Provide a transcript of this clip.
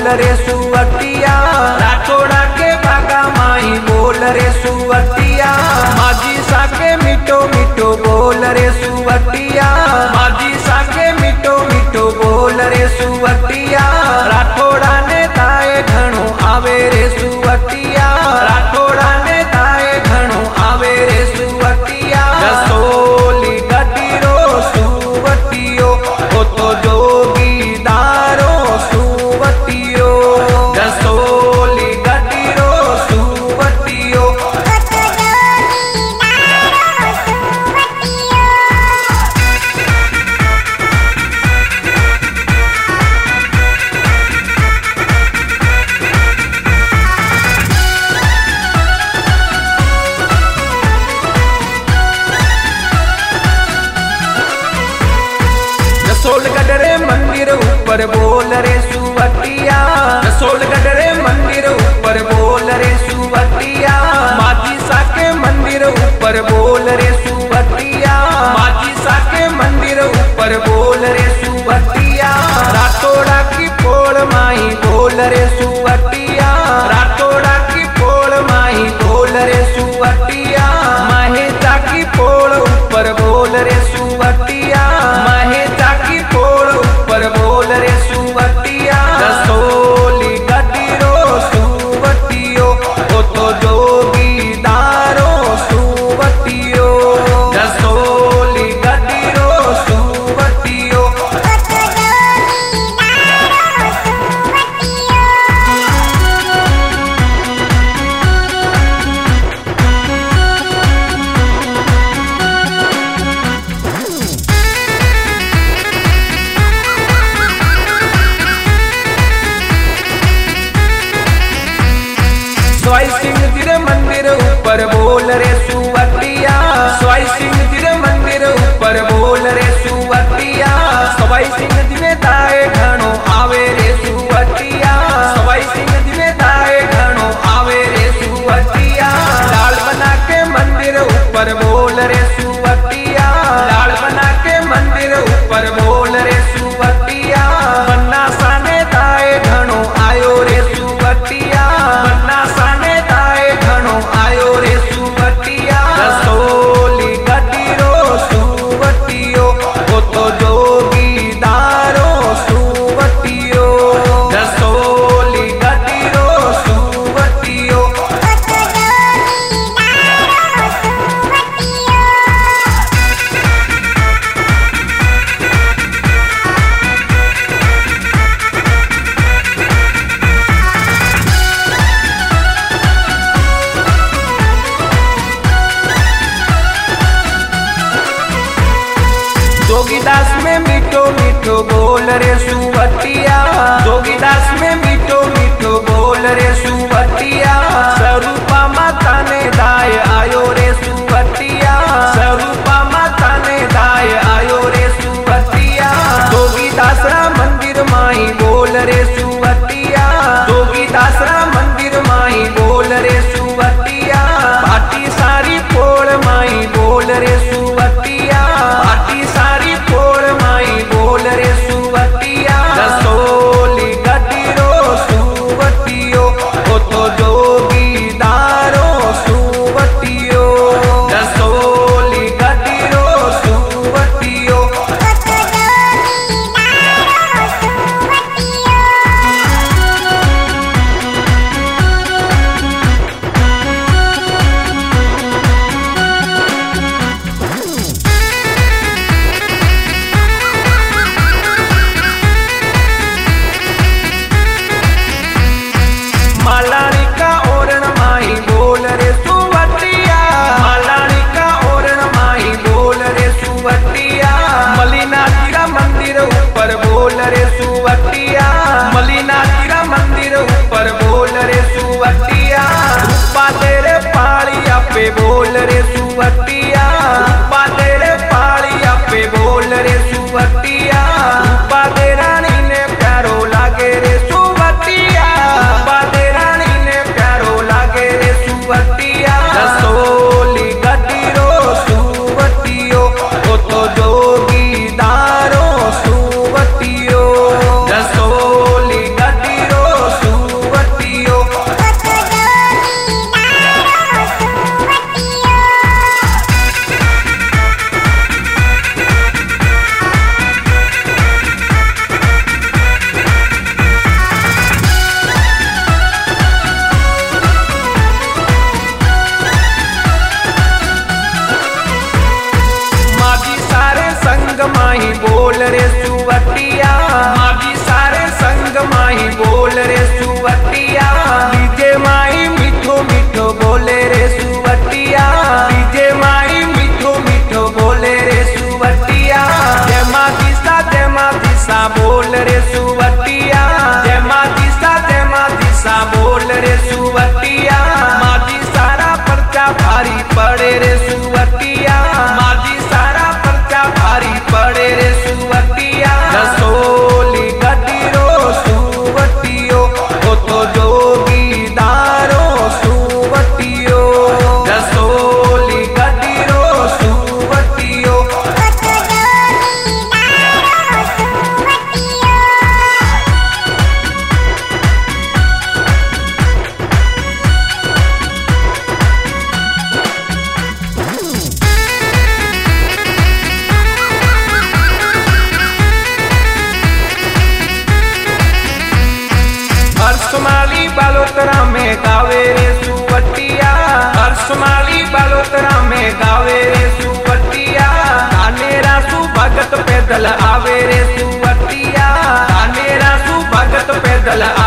रे सुवटिया, राठोड़ा के बागा माई बोल रे सुवटिया, माझी साके मीठो मीठो बोल रे सुवटिया, माझी साके मीठो मीठो बोल रे सुवटिया, राठोड़ा ने दाए घणो आवे रे सुवटिया, राठोड़ा ने दाए घणो आवे रे सुवटिया, जसोली गटीरो सुवटियो हो तो जोगी दारो सुवटियो, जसोली गटीरो सुवटियो रसोलगढ़ रे मंदिर ऊपर बोल रे सुवटिया, रसोलगढ़ रे मंदिर ऊपर बोल रे सुवटिया, माझी साके मंदिर ऊपर बोल रे सुवटिया, माझी साके मंदिर ऊपर बोल रे सुवटिया, राठोड़ा की पोड़ माई बोल रे सुवटिया, राठोड़ा की पोड़ माई बोल रे सुवटिया, महेता की पोड़ ऊपर बोल रे सुवटिया, महेता की पोड़ ऊपर बोल रे सुवटिया, रसोली गटीरो सुवटियो हो तो जोगी दारो सुवटियो, रसोली गटीरो सुवटियो स्वाई सिंह जी रे मंदिर ऊपर बोल रे सुवटिया, स्वाई सिंह जी रे मंदिर ऊपर बोल रे सुवटिया, स्वाई सिंह जी में दाए घणो आवे रे सुवटिया, स्वाई सिंह जी में दाए घणो आवे रे सुवटिया, लाल बना के मंदिर ऊपर बोल रे सुवटिया, लाल बना के मंदिर ऊपर बोल रे सुवटिया, बन्ना साने दाए घणो आयो रे सुवटिया, बन्ना साने दाए घणो आयो रे सुवटिया, रसोली गटीरो सुवटियो हो तो जोगी दारो सुवटियो, रसोली गटीरो सुवटियो जोगीदास में मीठो मीठो बोल रे सुवटिया, जोगीदास में मीठो मीठो बोल रे सुवटिया, स्वरूपा माता ने दाए आयो रे सुवटिया, स्वरूपा माता ने दाए आयो रे सुवटिया, जोगीदास रा मंदिर माई बोल रे सुवटिया, जोगीदास रा मंदिर माई बोल रे सुवटिया, भाटी सारी पोड़ माई बोल रे सुवटिया, भाटी सारी पोड़ माई बोल रे सुवटिया, रसोली गटीरो सुवटियो हो तो जोगी दारो सुवटियो, बोल रे सुवटिया माजी सारे संग माही बोल रे सुवटिया डीजे माही मीठो मीठो बोले रे सुवटिया डीजे माही मीठो मीठो बोले रे सुवटिया जय माँ दिशा बोल रे सुवटिया जय माँ दिशा बोल रे सुवटिया माजी सारा पर्चा भारी पड़े रे सुवटिया माजी सारा पर्चा भारी पड़े रे सुवटिया रसोली गडीरो सुवटियो वो तो जोगीदारो सुवटियो रसोली गडीरो सुवटियो हर्षमाली बालोतरा में गावे रे सुवटिया हर्षमाली बालोतरा में गावे रे सुवटिया कानेरा सु भगत पैदल आवे रे सुवटिया कानेरा सु भगत पैदल